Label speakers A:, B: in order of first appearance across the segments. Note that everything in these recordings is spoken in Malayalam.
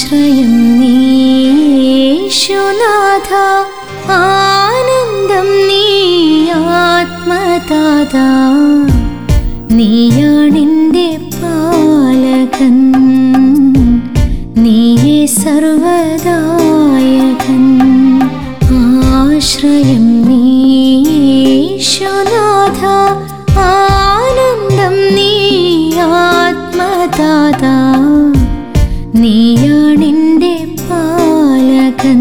A: ആശ്രയം നീ യേശുനാഥ, ആനന്ദം നീ ആത്മദാതാ. നീയാണെൻ്റെ പാലകൻ, നീയേ സർവദായകൻ. ആശ്രയം നീ യേശുനാഥ, ആനന്ദം നീ ആത്മദാതാ. നീയാണെൻ്റെ പാലകൻ,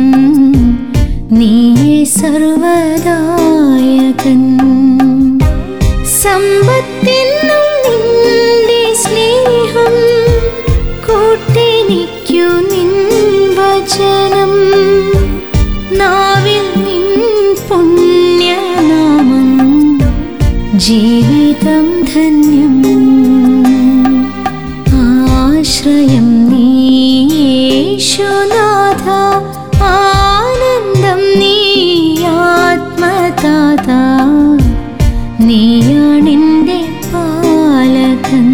A: നീയേ സർവദായകൻ. സമ്പത്തെന്നും നിന്റെ സ്നേഹം, കൂട്ടെനിക്കു നിൻ വചനം. നാവിൽ നിൻ പുണ്യനാമം, ജീവിതം ധന്യം. ആശ്രയം നീ യേശുനാഥ, ആനന്ദം നീ ആത്മദാതാ. നീയാണെൻ്റെ പാലകൻ,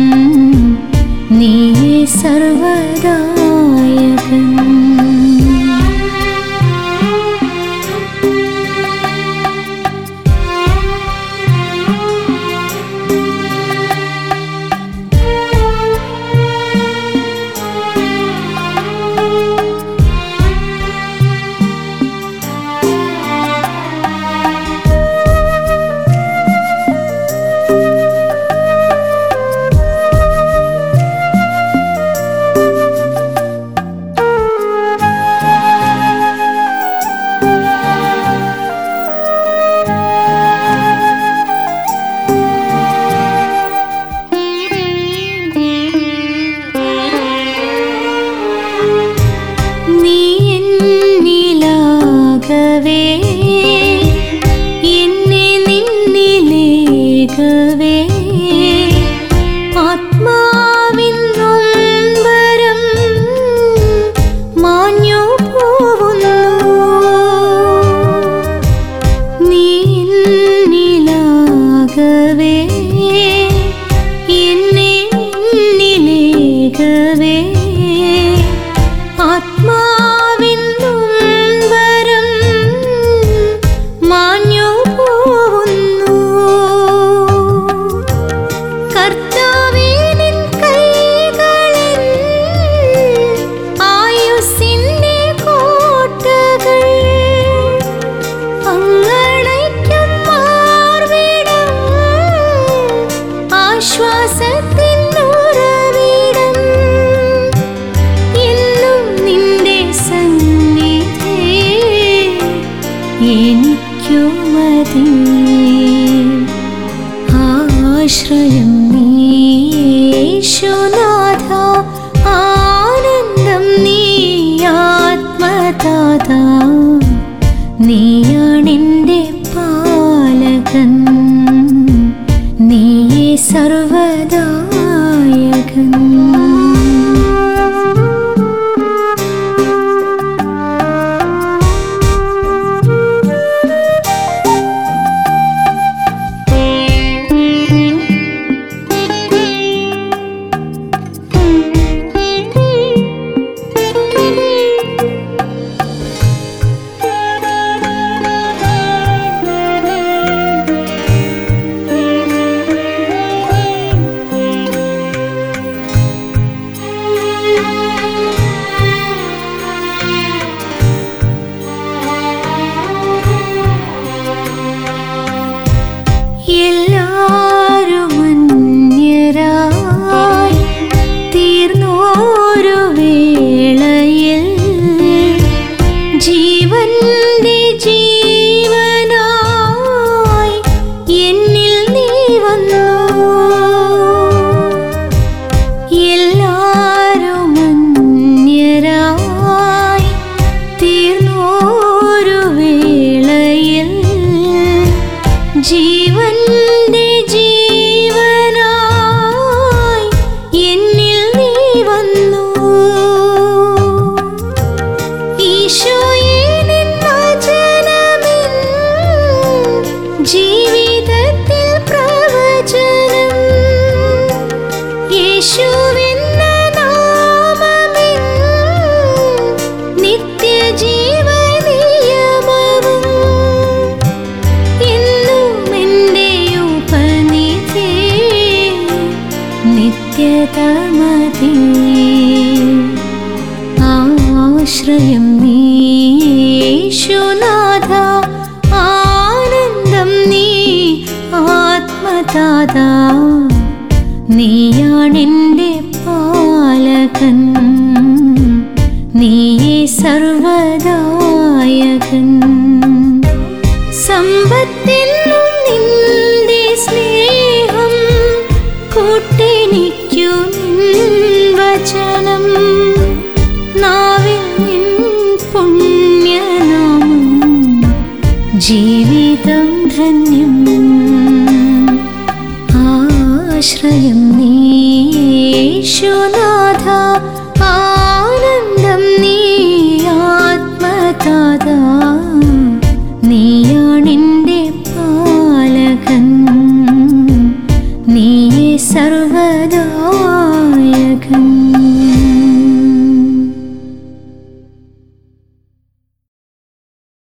A: നീയേ സർവദായകൻ. എന്നെ നിന്നിലേകവേ, ആത്മാവിൻ നൊമ്പരം മാഞ്ഞു പോവുന്നു. നീ എന്നിലാകവേ, എന്നെ നിന്നിലേകവേ, ആത്മാവിൻ നൊമ്പരം മാഞ്ഞു പോവുന്നു. കർത്താവേ, നിൻ കൈകളിൽ ആയുസ്സിന്റെ കോട്ടകൾ, അങ്ങണയ്ക്കും മാർവിടം, ആശ്വാസത്തിൻ ഉറവിടം. എന്നും നിന്റെ സന്നിധി എനിക്കു മതി. ആശ്രയം നീ യേശുനാഥ, ആനന്ദം നീ ആത്മദാതാ. നീയാണെൻ്റെ പാലകൻ, നീയേ സർവദായകൻ. ആശ്രയം നീ യേശുനാഥ, ആനന്ദം നീ ആത്മദാതാ. നീയാണെൻ്റെ പാലകൻ, നീയേ സർവദായകൻ. സമ്പത്തെന്നും നിന്റെ സ്നേഹം, കൂട്ടെനിക്കു നിൻ വചനം. നാവിൽ നിൻ പുണ്യനാമം, ജീവിതം ധന്യം. ആശ്രയം നീ യേശുനാഥ, ആനന്ദം നീ ആത്മദാതാ.